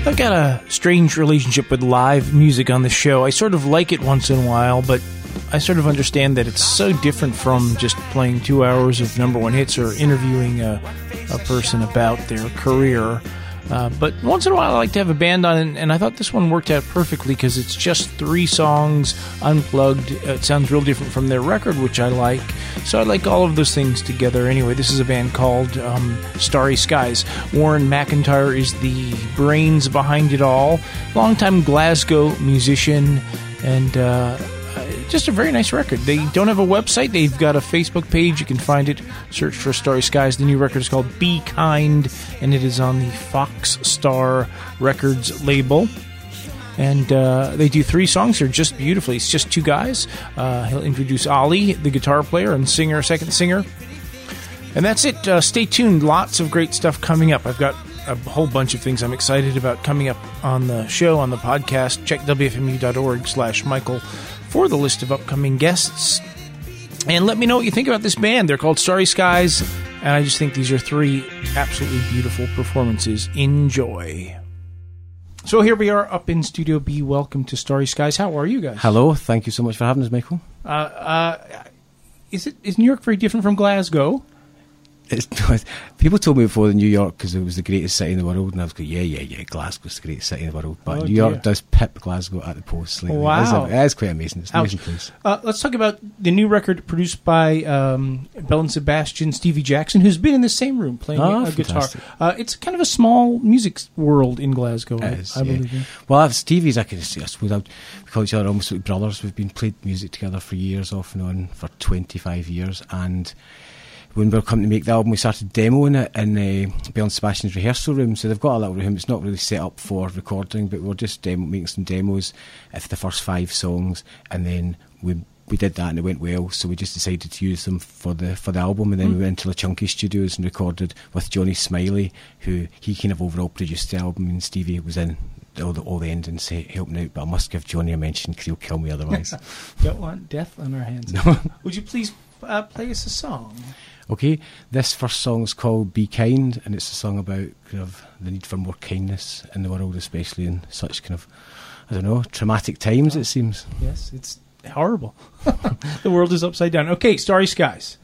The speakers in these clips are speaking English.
I've got a strange relationship with live music on the show. I sort of like it once in a while, but I sort of understand that it's so different from just playing 2 hours of number one hits or interviewing a person about their career. But once in a while I like to have a band on, and I thought this one worked out perfectly because it's just 3 songs, unplugged. It sounds real different from their record, which I like. So I like all of those things together. Anyway, this is a band called Starry Skies. Warren McIntyre is the brains behind it all. Longtime Glasgow musician, and just a very nice record. They don't have a website. They've got a Facebook page. You can find it. Search for Starry Skies. The new record is called Be Kind, and it is on the Fox Star Records label. And they do 3 songs here just beautifully. It's just 2 guys. He'll introduce Ali, the guitar player and second singer. And that's it. Stay tuned. Lots of great stuff coming up. I've got a whole bunch of things I'm excited about coming up on the show, on the podcast. Check wfmu.org/Michael for the list of upcoming guests. And let me know what you think about this band. They're called Starry Skies, and I just think these are 3 absolutely beautiful performances. Enjoy. So here we are up in Studio B. Welcome to Starry Skies. How are you guys? Hello. Thank you so much for having us, Michael. Is New York very different from Glasgow? People told me before that New York, because it was the greatest city in the world, and I was going, yeah, Glasgow's the greatest city in the world. But New York does pip Glasgow at the post. Like, wow. It is quite amazing. It's an amazing place. Let's talk about the new record produced by Belle and Sebastian, Stevie Jackson, who's been in the same room playing a guitar. It's kind of a small music world in Glasgow, I believe. Yeah. Well, Stevie's, I suppose, we call each other almost like brothers. We've been played music together for years, off and on, for 25 years, and when we were coming to make the album, we started demoing it in Belle and Sebastian's rehearsal room. So they've got a little room. It's not really set up for recording, but we were just making some demos of the first 5 songs, and then we did that and it went well. So we just decided to use them for the album, and then we went to the Chunky Studios and recorded with Johnny Smiley, who he kind of overall produced the album, and Stevie was in all the endings helping out. But I must give Johnny a mention because he'll kill me otherwise. Don't want death on our hands. No. Would you please play us a song? Okay, this first song is called Be Kind, and it's a song about kind of the need for more kindness in the world, especially in such kind of, I don't know, traumatic times, it seems. Yes, it's horrible. The world is upside down. Okay, Starry Skies.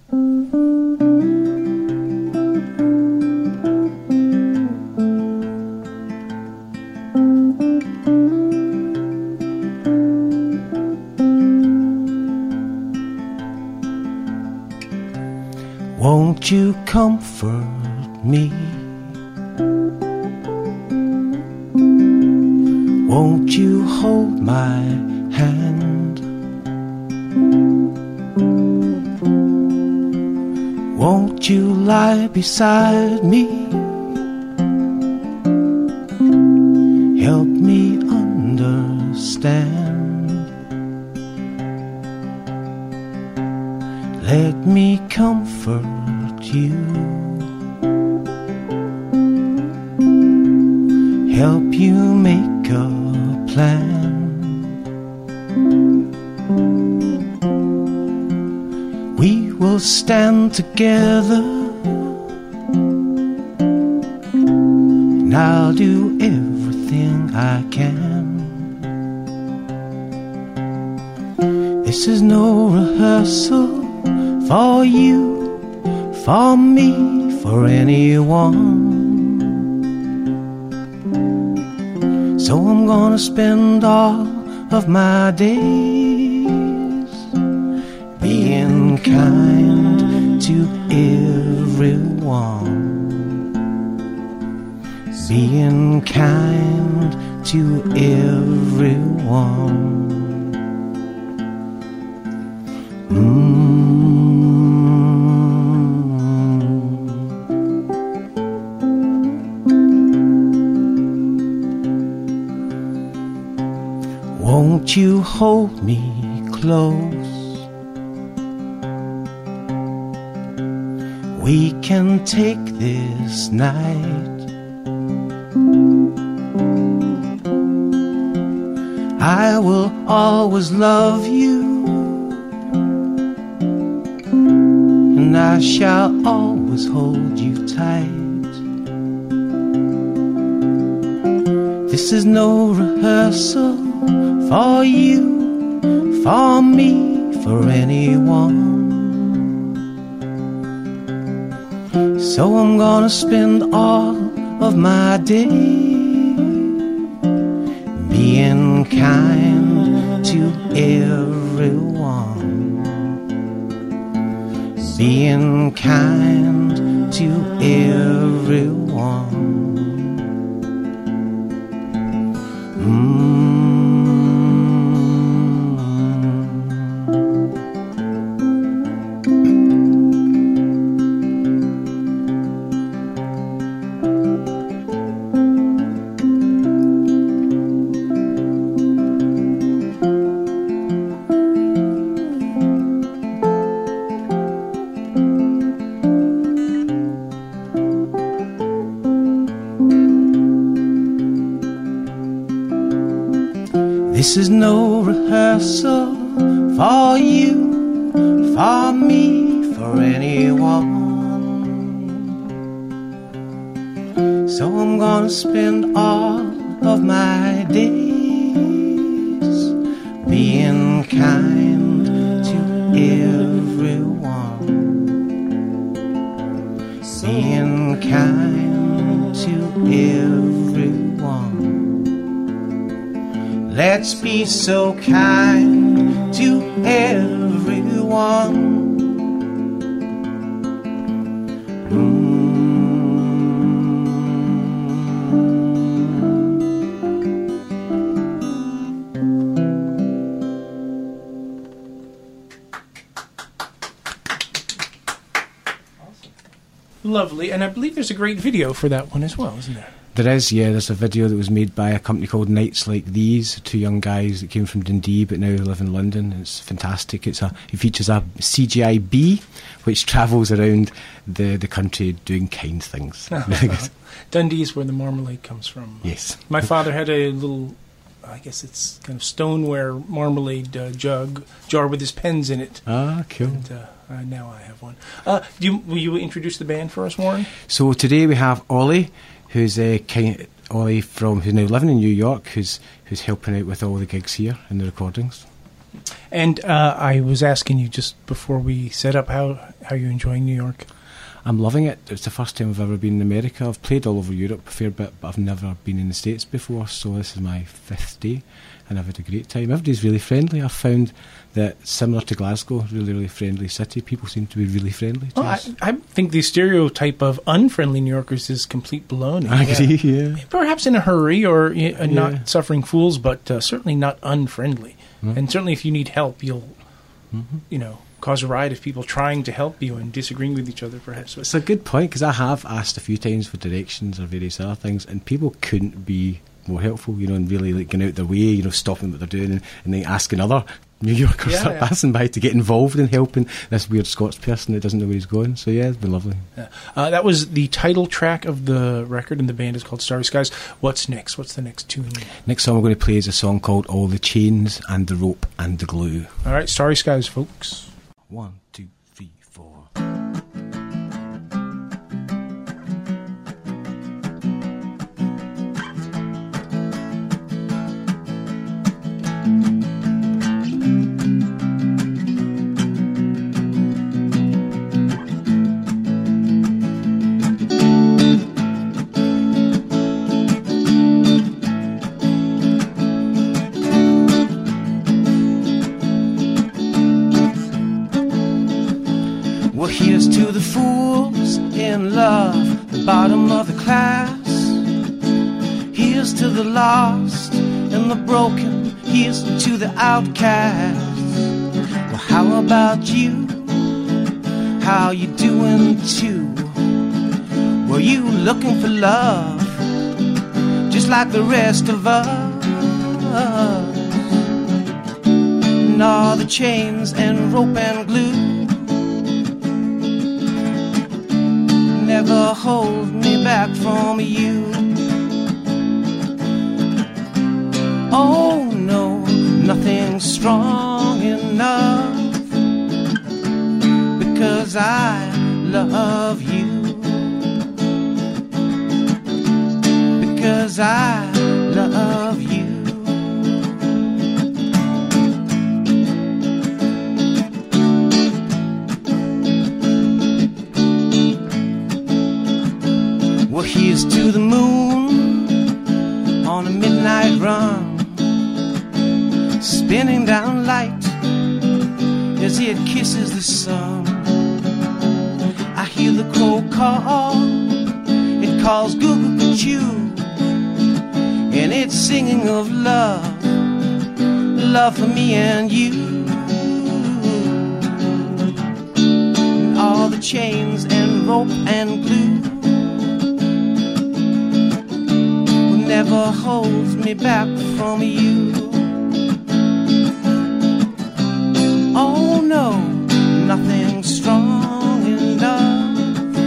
Won't you comfort me? Won't you hold my hand? Won't you lie beside me? Help me understand. Let me comfort you. Help you make a plan. We will stand together, and I'll do everything I can. This is no rehearsal for you, for me, for anyone. So I'm gonna spend all of my days being kind to everyone. Being kind to everyone. Won't you hold me close? We can take this night. I will always love you, and I shall always hold you tight. This is no rehearsal for you, for me, for anyone. So I'm gonna spend all of my day being kind to everyone, being kind to everyone. This is no rehearsal for you, for me, for anyone. So I'm gonna spend all of my days being kind to everyone, being kind to everyone. Let's be so kind to everyone. Lovely, and I believe there's a great video for that one as well, isn't there? There is, yeah. There's a video that was made by a company called Nights Like These, two young guys that came from Dundee but now live in London. It's fantastic. It features a CGI bee which travels around the country doing kind things. Really good. Dundee is where the marmalade comes from. Yes. My father had a little, I guess it's kind of stoneware marmalade jar with his pens in it. Ah, cool. And now I have one. Will you introduce the band for us, Warren? So today we have Ollie, who's Ollie who's now living in New York, who's helping out with all the gigs here and the recordings. And I was asking you just before we set up how you're enjoying New York. I'm loving it. It's the first time I've ever been in America. I've played all over Europe a fair bit, but I've never been in the States before, so this is my 5th day, and I've had a great time. Everybody's really friendly. I've found that, similar to Glasgow, really, really friendly city. People seem to be really friendly to us. I think the stereotype of unfriendly New Yorkers is complete baloney. I agree, yeah. Perhaps in a hurry or not suffering fools, but certainly not unfriendly. Mm-hmm. And certainly if you need help, you'll, cause a riot of people trying to help you and disagreeing with each other, perhaps. It's a good point, because I have asked a few times for directions or various other things, and people couldn't be more helpful, and really going out their way, stopping what they're doing and then asking other New Yorkers passing by to get involved in helping this weird Scots person that doesn't know where he's going. So yeah, it's been lovely. Yeah. That was the title track of the record, and the band is called Starry Skies. What's next? What's the next tune? Next song we're going to play is a song called All the Chains and the Rope and the Glue. All right, Starry Skies, folks. 1, 2, 3, 4. Well, here's to the fools in love, the bottom of the class. Here's to the lost and the broken. Here's to the outcasts. Well, how about you? How you doing too? Were you looking for love, just like the rest of us? And all the chains and rope and glue never hold me back from you. Oh no, nothing's strong enough, because I love you, because I love Well, here's to the moon on a midnight run, spinning down light as it kisses the sun. I hear the crow call, it calls Goo-Goo-Goo-Choo, and it's singing of love, love for me and you. And all the chains and rope and glue never holds me back from you. Oh no, nothing strong enough,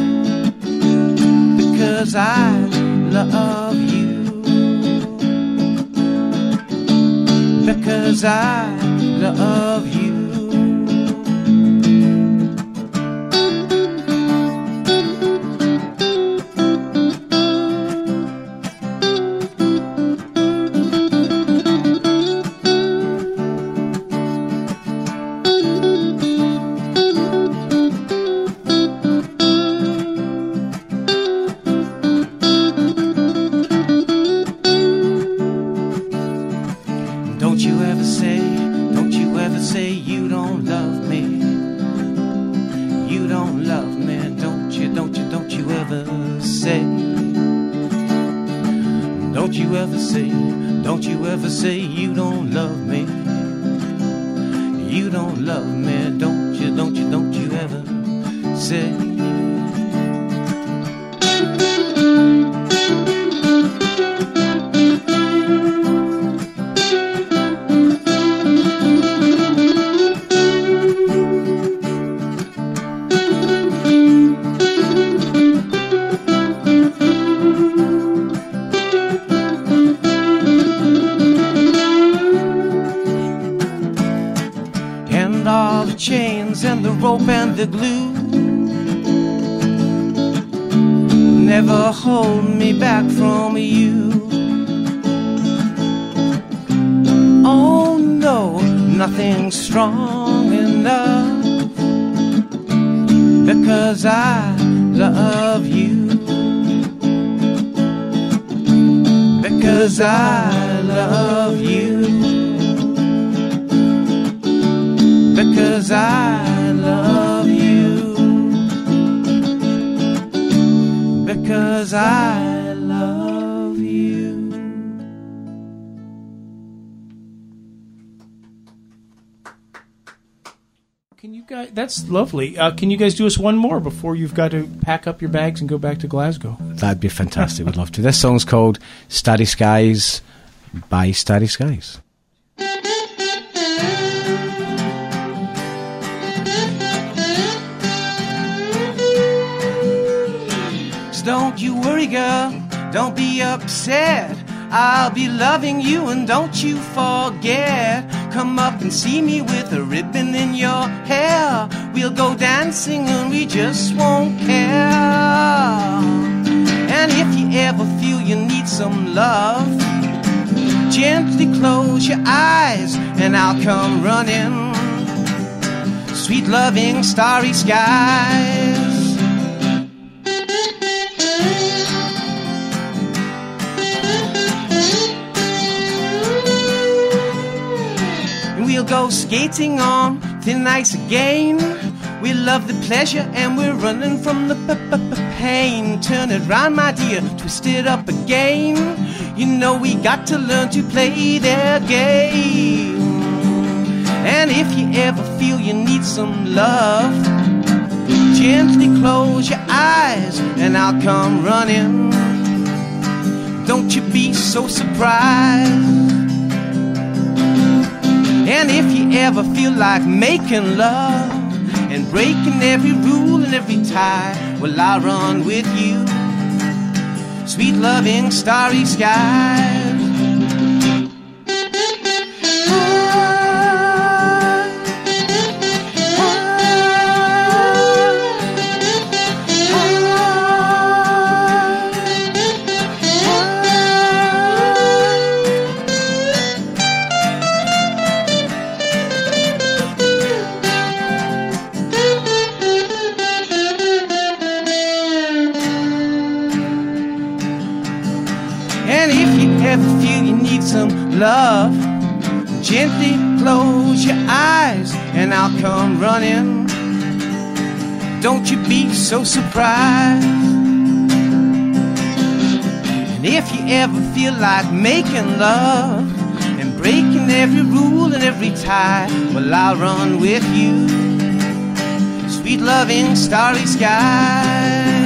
because I love you, because I love you. Don't you ever say you don't love me. You don't love me, don't you ever say. And the rope and the glue never hold me back from you. Oh no, nothing strong enough, because I love you, because I love you, because I love you, because I love you. Can you guys? That's lovely. Can you guys do us one more before you've got to pack up your bags and go back to Glasgow? That'd be fantastic. We'd love to. This song's called Starry Skies by Starry Skies. Don't you worry, girl, don't be upset. I'll be loving you, and don't you forget. Come up and see me with a ribbon in your hair. We'll go dancing and we just won't care. And if you ever feel you need some love, gently close your eyes and I'll come running. Sweet loving starry skies. We'll go skating on thin ice again. We love the pleasure and we're running from the pain. Turn it round, my dear, twist it up again. You know we got to learn to play their game. And if you ever feel you need some love, gently close your eyes and I'll come running. Don't you be so surprised. And if you ever feel like making love and breaking every rule and every tie, well, I'll run with you. Sweet loving starry skies. ever feel you need some love, gently close your eyes and I'll come running. Don't you be so surprised. And if you ever feel like making love and breaking every rule and every tie, well, I'll run with you. Sweet loving starry skies.